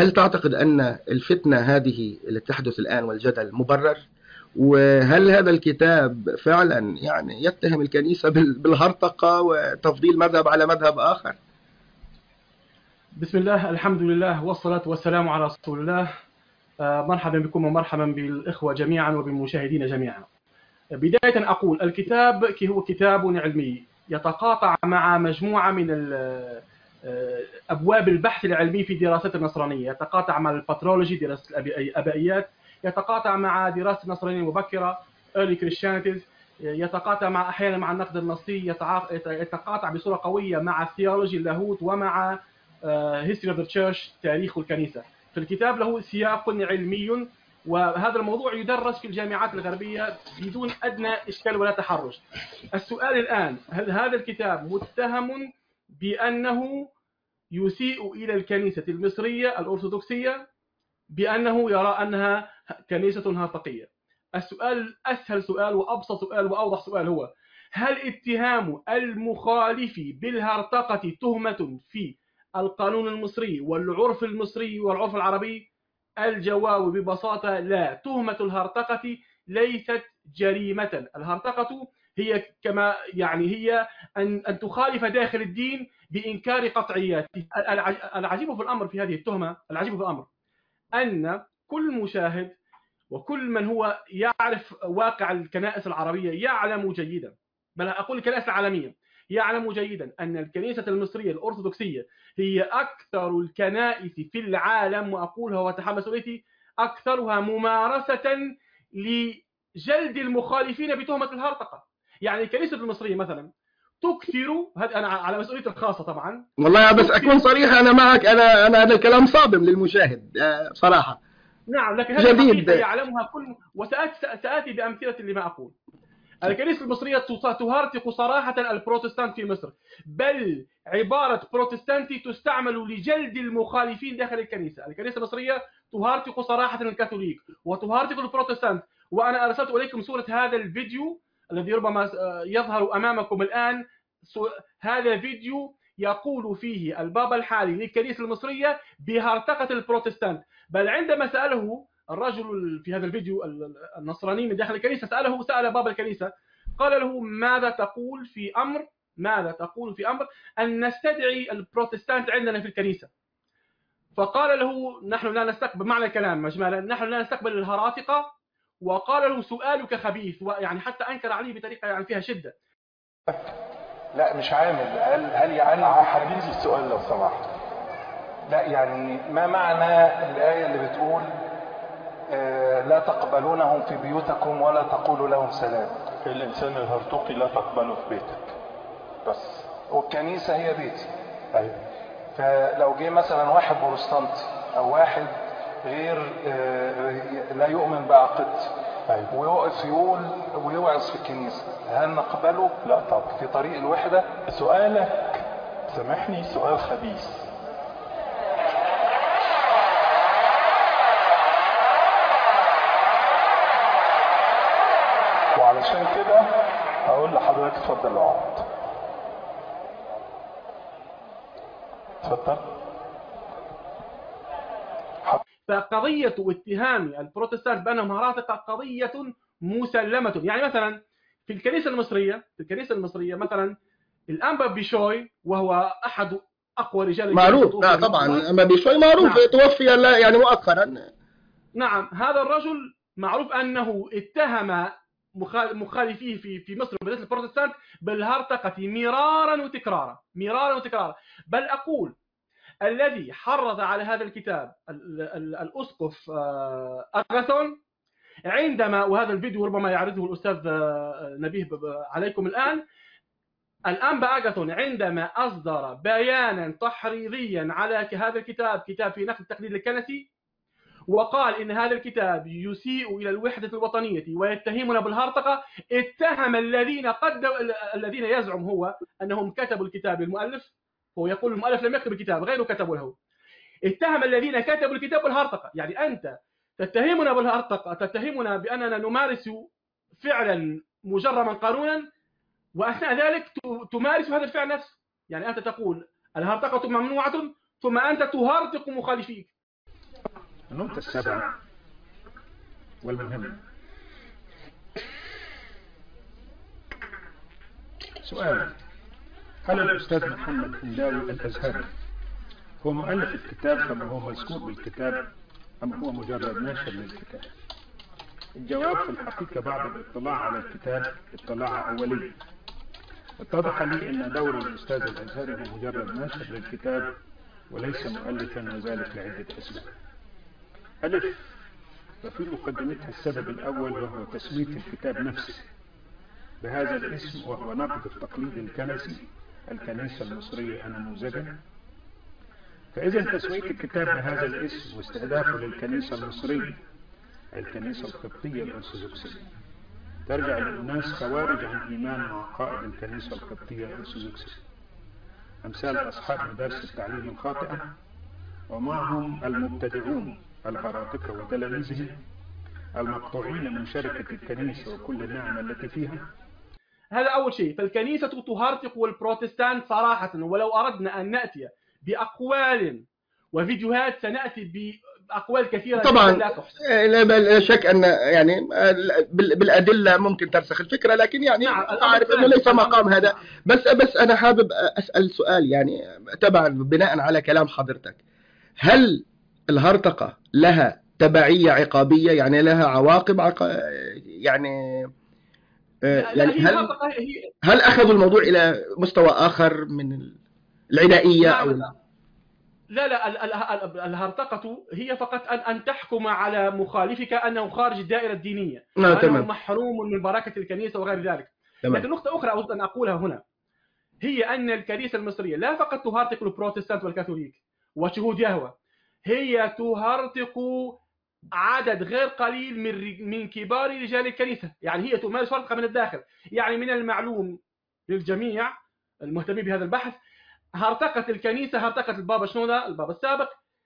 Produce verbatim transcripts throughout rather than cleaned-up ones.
هل تعتقد أن الفتنة هذه اللي تحدث الآن والجدل مبرر؟ وهل هذا الكتاب فعلا يعني يتهم الكنيسة بالهرطقة وتفضيل مذهب على مذهب آخر؟ بسم الله، الحمد لله، والصلاة والسلام على رسول الله. مرحبا بكم ومرحبا بالإخوة جميعا وبالمشاهدين جميعا. بداية أقول الكتاب هو كتاب علمي يتقاطع مع مجموعة من أبواب البحث العلمي في دراسة النصرانية، يتقاطع مع الباترولوجي، دراسة الأبائيات، يتقاطع مع دراسة النصرانية المبكرة early Christianities، يتقاطع مع أحيانا مع النقد النصي، يتقاطع بصورة قوية مع الثيولوجي اللاهوت ومع history of the church تاريخ الكنيسة. في الكتاب له سياق علمي، وهذا الموضوع يدرس في الجامعات الغربية بدون أدنى إشكال ولا تحرج. السؤال الآن، هل هذا الكتاب متهم بأنه يسيء إلى الكنيسة المصرية الأرثوذكسية، بأنه يرى أنها كنيسة هرطقية؟ السؤال أسهل سؤال وأبسط سؤال وأوضح سؤال هو: هل اتهام المخالف بالهرطقة تهمة في القانون المصري والعرف المصري والعرف العربي؟ الجواب ببساطة لا. تهمة الهرطقة ليست جريمة. الهرطقة هي كما يعني هي أن أن تخالف داخل الدين بإنكار قطعياته. العجيب في الأمر في هذه التهمة، العجيب في الأمر أن كل مشاهد وكل من هو يعرف واقع الكنائس العربية يعلم جيدا، بل أقول الكنائس العالمية، يعلم جيدا أن الكنيسة المصرية الأرثوذكسية هي أكثر الكنائس في العالم، وأقولها وأتحمل مسؤوليتي، أكثرها ممارسة لجلد المخالفين بتهمة الهرطقة. يعني الكنيسة المصرية مثلا تكثر، هذا أنا على مسؤوليتي الخاصة طبعا والله، بس أكون صريح أنا معك، أنا أنا هذا الكلام صادم للمشاهد صراحة. نعم، لكن هذه الحقيقة يعلمها كل، وسآتي بأمثلة لما أقول. الكنيسة المصرية تهرطق صراحة البروتستانت في مصر، بل عبارة بروتستانتي تستعمل لجلد المخالفين داخل الكنيسة. الكنيسة المصرية تهرطق صراحة الكاثوليك وتهرطق البروتستانت. وأنا أرسلت إليكم صورة هذا الفيديو الذي ربما يظهر أمامكم الآن. هذا فيديو يقول فيه البابا الحالي للكنيسة المصرية بهرطقة البروتستانت. بل عندما سأله الرجل في هذا الفيديو النصراني من داخل الكنيسة، سأله سأل بابا الكنيسة، قال له: ماذا تقول في أمر ماذا تقول في أمر أن نستدعي البروتستانت عندنا في الكنيسة؟ فقال له: نحن لا نستقبل، معنى الكلام مجملا، نحن لا نستقبل الهراطقة. وقال له: سؤالك خبيث، ويعني حتى أنكر عليه بطريقة يعني فيها شدة. لا مش عامل، هل هل يعني حديث السؤال لو سمحت. لا يعني ما معنى الآية اللي بتقول آه لا تقبلونهم في بيوتكم ولا تقولوا لهم سلام؟ الإنسان الهرطقي لا تقبله في بيتك بس، والكنيسة هي بيتي. أيوة. فلو جه مثلا واحد بروتستانتي أو واحد غير آه لا يؤمن بعقيدتي، أيوة، ويقف يقول ويوعظ في الكنيسة، هل نقبله؟ لا طبعا. في طريق الوحدة. سؤالك سامحني سؤال خبيث. وعلشان كده هقول لحضرتك اتفضل اقعد. اتفضل. فقضية اتهام البروتستانت بأنهم هراطقة قضية مسلمة. يعني مثلا في الكنيسة المصرية في الكنيسة المصرية مثلا الأنبا بيشوي، وهو أحد أقوى رجال معروف. لا طبعا أنبا بيشوي معروف. نعم. توفي لا يعني مؤخرا. نعم، هذا الرجل معروف أنه اتهم مخالفيه في في مصر وبالذات البروتستانت بالهرطقة مرارا وتكرارا مرارا وتكرارا. بل أقول الذي حرض على هذا الكتاب الأسقف أغاثون، عندما، وهذا الفيديو ربما يعرضه الأستاذ نبيه عليكم الآن، الأنبا أغاثون عندما أصدر بيانا تحريضيا على هذا الكتاب، كتاب في نقد التقليد الكنسي، وقال إن هذا الكتاب يسيء إلى الوحدة الوطنية ويتهمنا بالهرطقة، اتهم الذين قدموا الذين يزعم هو أنهم كتبوا الكتاب للمؤلف. هو يقول المؤلف لم يكتب الكتاب، غيره كتبوا له. اتهم الذين كتبوا الكتاب بالهرطقة. يعني أنت تتهمنا بالهرطقة، تتهمنا بأننا نمارس فعلا مجرما قانونا، وأثناء ذلك تمارس هذا الفعل نفسه. يعني أنت تقول الهرطقة ممنوعة، ثم أنت تهرطق مخالفيك. النقطة السابعة والمهمة، سؤال: هل الأستاذ محمد هنداوي الأزهري هو مؤلف الكتاب كما هو مذكور بالكتاب أم هو مجرد ناشر للكتاب؟ الجواب: في الحقيقة بعد الاطلاع على الكتاب اطلاع أولي اتضح لي أن دور الأستاذ الأزهري هو مجرد ناشر للكتاب وليس مؤلفا، وذلك لعدة أسباب. ألف: وفي مقدمتها السبب الأول وهو تسمية الكتاب نفسه بهذا الاسم، وهو نقد التقليد الكنسي الكنيسة المصرية نموذجا. فإذا تسمية الكتاب بهذا الاسم واستهدافه للكنيسة المصرية الكنيسة القبطية الأرثوذكسية ترجع للناس خوارج عن إيمان مع قائد الكنيسة القبطية الأرثوذكسية أمثال أصحاب مدارس التعليم الخاطئة، ومعهم المبتدعون الهراطقة وتلاميذهم المقطوعين من شركة الكنيسة وكل النعم التي فيها. هذا أول شيء. فالكنيسة تهرطق البروتستانت صراحة، ولو أردنا أن نأتي بأقوال وفيديوهات سنأتي بأقوال كثيرة طبعا لا تحصى. لا شك أن يعني بالأدلة ممكن ترسخ الفكرة، لكن يعني نعم أعرف أنه ليس مقام هذا. بس بس أنا حابب أسأل سؤال يعني تبعا بناء على كلام حضرتك، هل الهرطقة لها تبعية عقابية؟ يعني لها عواقب عق... يعني يعني هل هل أخذوا الموضوع إلى مستوى آخر من العدائية؟ نعم. أو لا لا لا الهرطقة هي فقط أن أن تحكم على مخالفك أنه خارج الدائرة الدينية، نعم وأنه محروم من بركة الكنيسة وغير ذلك. تمام. لكن نقطة أخرى أود أن أقولها هنا، هي أن الكنيسة المصرية لا فقط تهرطق البروتستانت والكاثوليك وشهود يهوه، هي تهرطق عدد غير قليل من من كبار رجال الكنيسة. يعني هي تمارس هرطقة من الداخل. يعني من المعلوم للجميع المهتمين بهذا البحث، هرطقة الكنيسة هرطقة البابا شنودة البابا السابق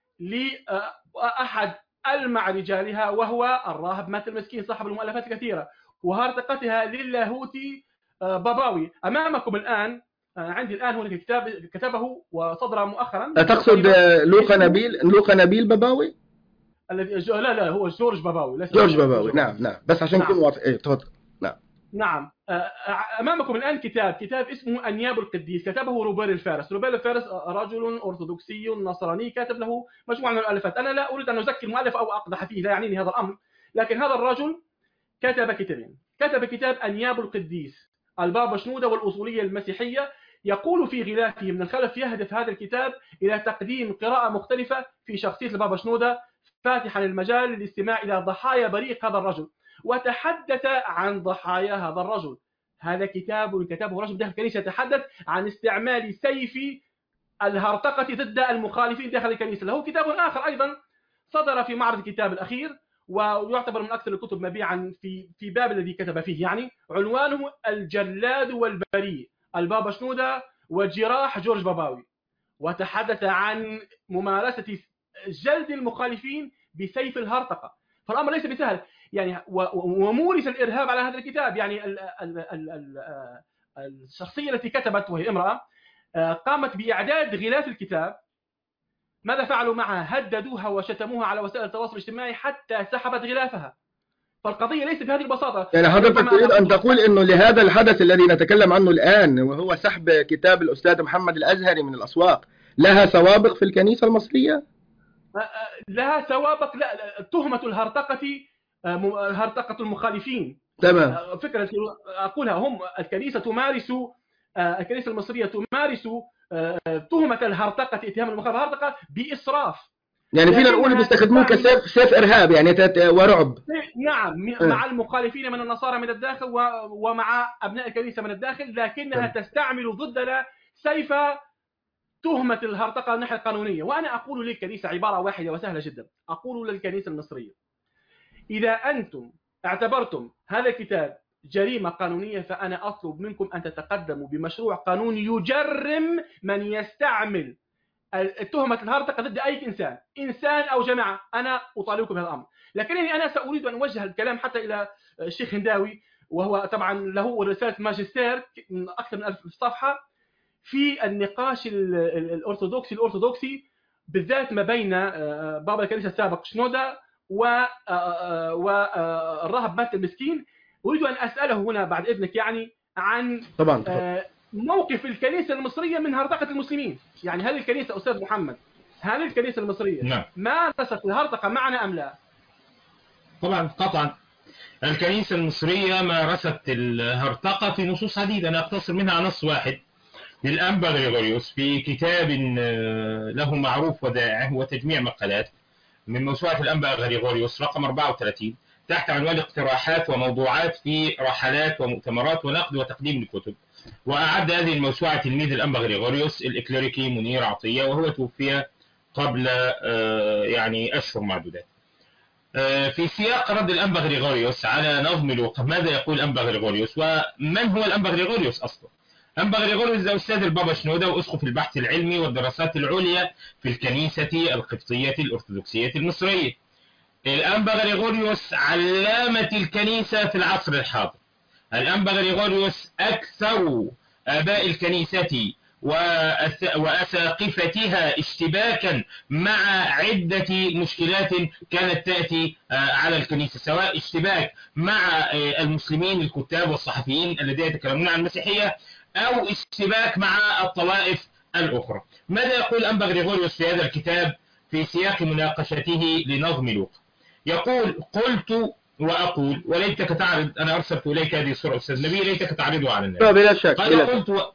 لأحد ألمع رجالها وهو الراهب مات المسكين صاحب المؤلفات الكثيرة، وهرطقتها للاهوتي باباوي. أمامكم الآن عندي الآن هناك كتاب كتبه وصدر مؤخرا. تقصد لوقا نبيل لوقا نبيل باباوي؟ الذي لا لا هو جورج باباوي. ليس جورج باباوي. نعم نعم بس عشان نكون واضح. ايه تفضل. نعم نعم. أمامكم الآن كتاب كتاب اسمه أنياب القديس، كتبه روبير الفارس. روبير الفارس رجل أرثوذكسي نصراني كاتب له مجموعة من المؤلفات. أنا لا أريد أن أزكي المؤلف أو أقدح فيه، لا يعنيني هذا الأمر، لكن هذا الرجل كتب كتابين. كتب كتاب أنياب القديس البابا شنودة والأصولية المسيحية. يقول في غلافه من الخلف يهدف هذا الكتاب إلى تقديم قراءة مختلفة في شخصية البابا شنودة، فاتحا المجال للاستماع إلى ضحايا بريق هذا الرجل، وتحدث عن ضحايا هذا الرجل. هذا كتاب كتبه رجل داخل الكنيسة يتحدث عن استعمال سيف الهرطقة ضد المخالفين داخل الكنيسة. له كتاب آخر أيضا صدر في معرض الكتاب الأخير، ويعتبر من أكثر الكتب مبيعا في في باب الذي كتب فيه، يعني عنوانه الجلاد والبريء البابا شنودة وجراح جورج باباوي. وتحدث عن ممارسة جلد المخالفين بسيف الهرطقة. فالأمر ليس بسهل يعني. ومورس الإرهاب على هذا الكتاب. يعني ال ال ال ال الشخصية التي كتبت وهي امرأة قامت بإعداد غلاف الكتاب. ماذا فعلوا معها؟ هددوها وشتموها على وسائل التواصل الاجتماعي حتى سحبت غلافها. فالقضية ليست بهذه البساطة. يعني حضرتك تريد أن تقول أنه لهذا الحدث الذي نتكلم عنه الآن وهو سحب كتاب الأستاذ محمد الأزهري من الأسواق لها سوابق في الكنيسة المصرية؟ لها سوابق. لا، تهمة الهرطقة هرطقة المخالفين. تمام. فكرة أقولها، هم الكنيسة تمارس الكنيسة المصرية تمارس تهمة الهرطقة اتهام المخالفة الهرطقة بإسراف. يعني فينا نقول بيستخدموه كسيف سيف إرهاب يعني ورعب. نعم مع المخالفين من النصارى من الداخل ومع أبناء الكنيسة من الداخل، لكنها م. تستعمل ضدنا سيف تهمة الهرطقة الناحية القانونية. وأنا أقول للكنيسة عبارة واحدة وسهلة جدا. أقول للكنيسة المصرية: إذا أنتم اعتبرتم هذا الكتاب جريمة قانونية، فأنا أطلب منكم أن تتقدموا بمشروع قانوني يجرم من يستعمل تهمة الهرطقة ضد أي إنسان إنسان أو جماعة. أنا أطالبكم بهذا الأمر. لكنني أنا سأريد أن أوجه الكلام حتى إلى الشيخ هنداوي، وهو طبعا له رسالة ماجستير أكثر من ألف صفحة في النقاش الأرثوذكسي الأرثوذكسي بالذات ما بين بابا الكنيسة السابق شنودة والراهب مات المسكين. أريد أن أسأله هنا بعد إذنك يعني عن طبعا موقف الكنيسة المصرية من هرطقة المسلمين. يعني هل الكنيسة أستاذ محمد هل الكنيسة المصرية نعم. مارست الهرطقة معنا أم لا؟ طبعا قطعا الكنيسة المصرية مارست الهرطقة في نصوص عديدة، أنا أقتصر منها على نص واحد للأنبا غريغوريوس في كتاب له معروف ودائع هو تجميع مقالات من موسوعة الأنبا غريغوريوس رقم أربعة وثلاثين تحت عنوان اقتراحات وموضوعات في رحلات ومؤتمرات ونقد وتقديم الكتب. وأعد هذه الموسوعة تلميذ الأنبا غريغوريوس الإكليريكي منير عطية، وهو توفي قبل يعني أشهر معدودات. في سياق رد الأنبا غريغوريوس على نظم لوقا، ماذا يقول الأنبا غريغوريوس ومن هو الأنبا غريغوريوس أصلا؟ أنبا غريغوريوس ده أستاذ البابا شنودة وأسقف البحث العلمي والدراسات العليا في الكنيسة القبطية الأرثوذكسية المصرية. الأنبا غريغوريوس علامة الكنيسة في العصر الحاضر. الأنبا غريغوريوس أكثر آباء الكنيسة وأساقفتها اشتباكا مع عدة مشكلات كانت تأتي على الكنيسة، سواء اشتباك مع المسلمين الكتاب والصحفيين الذين يتكلمون عن المسيحية أو اشتباك مع الطوائف الأخرى. ماذا يقول أنبا غريغوريوس في هذا الكتاب في سياق مناقشته لنظم لوقا؟ يقول: قلت وأقول وليتك تعرض، أنا أرسلت إليك هذه الصورة أستاذ نبي، ليتك تعرضها على الناس. بلا شك قال بلا قلت و...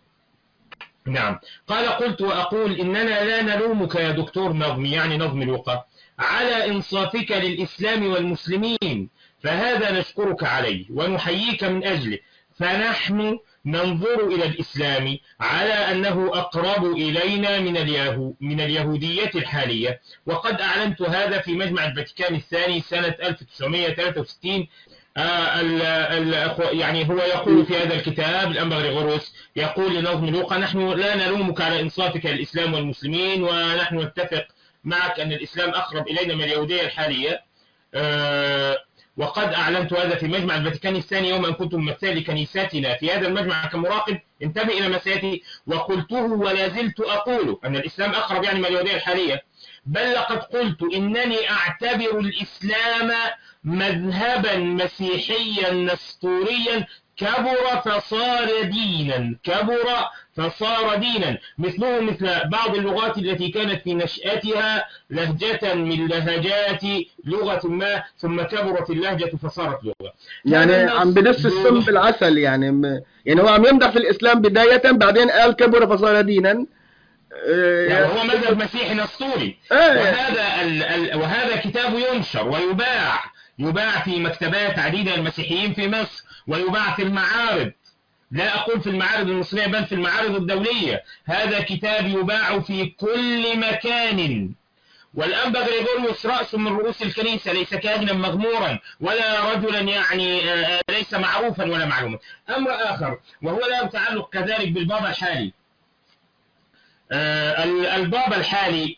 نعم قال قلت وأقول إننا لا نلومك يا دكتور نظمي، يعني نظم لوقا، على إنصافك للإسلام والمسلمين، فهذا نشكرك عليه ونحييك من أجله، فنحن ننظر إلى الإسلام على أنه أقرب إلينا من اليهو من اليهودية الحالية، وقد أعلنت هذا في مجمع الفاتيكان الثاني سنة ألف وتسعمائة وثلاثة وستين. آه ال ال يعني هو يقول في هذا الكتاب الأنبا غريغوريوس يقول لنظم لوقا: نحن لا نلومك على إنصافك للإسلام والمسلمين، ونحن نتفق معك أن الإسلام أقرب إلينا من اليهودية الحالية، آه وقد أعلنت هذا في مجمع الفاتيكان الثاني يوم أن كنت ممثلا لكنيستنا في هذا المجمع كمراقب، انتبه إلى ما سيأتي، وقلته ولا زلت أقول أن الإسلام أقرب يعني من اليهودية الحالية، بل لقد قلت إنني أعتبر الإسلام مذهبا مسيحيا نسطوريا كبر فصار دينا، كبر فصار دينا، مثله مثل بعض اللغات التي كانت في نشأتها لهجة من لهجات لغة ما، ثم كبرت اللهجة فصارت لغة. يعني عم بدس السم بالعسل، يعني م... يعني هو عم يمدح في الإسلام بداية، بعدين قال كبر فصار دينا. يعني هو مذهب مسيحي نسطوري، وهذا ال... ال... وهذا كتاب ينشر ويباع، يباع في مكتبات عديدة المسيحيين في مصر، ويباع في المعارض، لا أقول في المعارض المصرية بل في المعارض الدولية. هذا كتاب يباع في كل مكان. والأنبا غريغوريوس رأس من رؤوس الكنيسة، ليس كاهنا مغمورا ولا رجلا يعني ليس معروفا ولا معلوما. أمر آخر وهو له تعلق كذلك بالبابا الحالي. البابا الحالي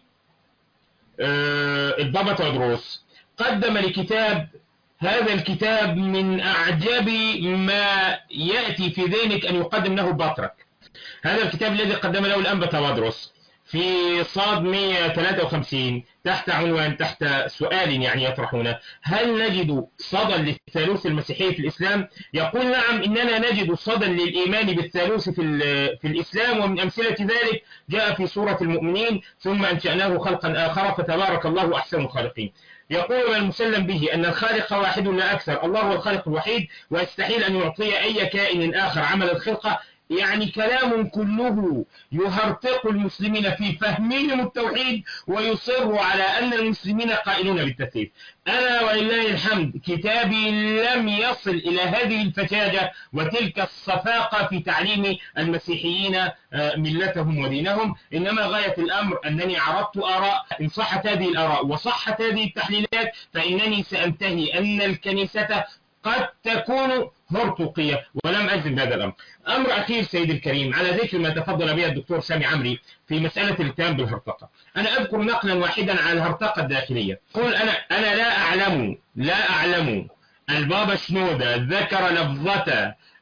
البابا تودروس قدم لكتاب، هذا الكتاب من أعجب ما يأتي في ذهنك أن يقدم له بطرك. هذا الكتاب الذي قدم له الأنبا تودروس في صاد مئة وثلاثة وخمسين تحت عنوان، تحت سؤال يعني يطرحونه: هل نجد صدى للثالوث المسيحي في الإسلام؟ يقول: نعم، إننا نجد صدى للإيمان بالثالوث في, في الإسلام، ومن أمثلة ذلك جاء في سورة المؤمنين: ثم أنشأناه خلقا آخر فتبارك الله أحسن الخالقين. يقول المسلم به أن الخالق واحد لا أكثر، الله هو الخالق الوحيد، ويستحيل أن يعطي أي كائن آخر عمل الخلقة. يعني كلام كله يهرطق المسلمين في فهمهم التوحيد، ويصر على أن المسلمين قائلون بالتثليث. أنا ولله الحمد كتابي لم يصل إلى هذه الفجاجة وتلك الصفاقة في تعليم المسيحيين ملتهم ودينهم، إنما غاية الأمر أنني عرضت آراء، إن صحت هذه الآراء وصحت هذه التحليلات فإنني سأنتهي أن الكنيسة قد تكون هرطقية، ولم أجزم بهذا الأمر. أمر أخير سيدي الكريم، على ذكر ما تفضل به الدكتور سامي عمري في مسألة الاتهام بالهرطقة، أنا أذكر نقلا واحدا على الهرطقة الداخلية. قل أنا أنا لا أعلم لا أعلم البابا شنودة ذكر لفظة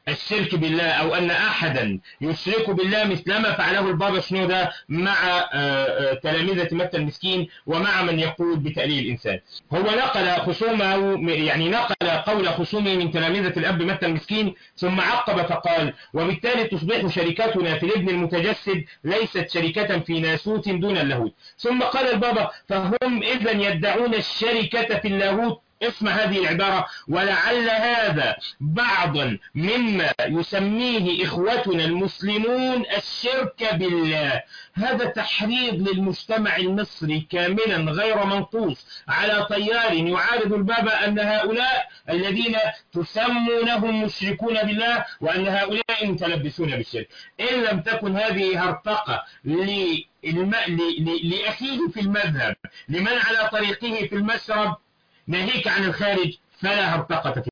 الشرك بالله أو أن أحدا يشرك بالله مثلما فعله البابا شنودة مع تلاميذة متى المسكين ومع من يقول بتأليه الإنسان. هو نقل خصومه، يعني نقل قول خصومه من تلاميذة الأب متى المسكين، ثم عقب فقال: وبالتالي تصبح شركتنا في الابن المتجسد ليست شركة في ناسوت دون اللاهوت. ثم قال البابا: فهم إذن يدعون الشركة في اللاهوت. اسمع هذه العبارة: ولعل هذا بعضا مما يسميه إخوتنا المسلمون الشرك بالله. هذا تحريض للمجتمع المصري كاملا غير منقوص على تيار يعارض البابا أن هؤلاء الذين تسمونهم مشركون بالله وأن هؤلاء متلبسون بالشرك. إن لم تكن هذه هرطقة الم... لأخيه في المذهب، لمن على طريقه في المشرب، ناهيك عن الخارج، فلا هرطقة.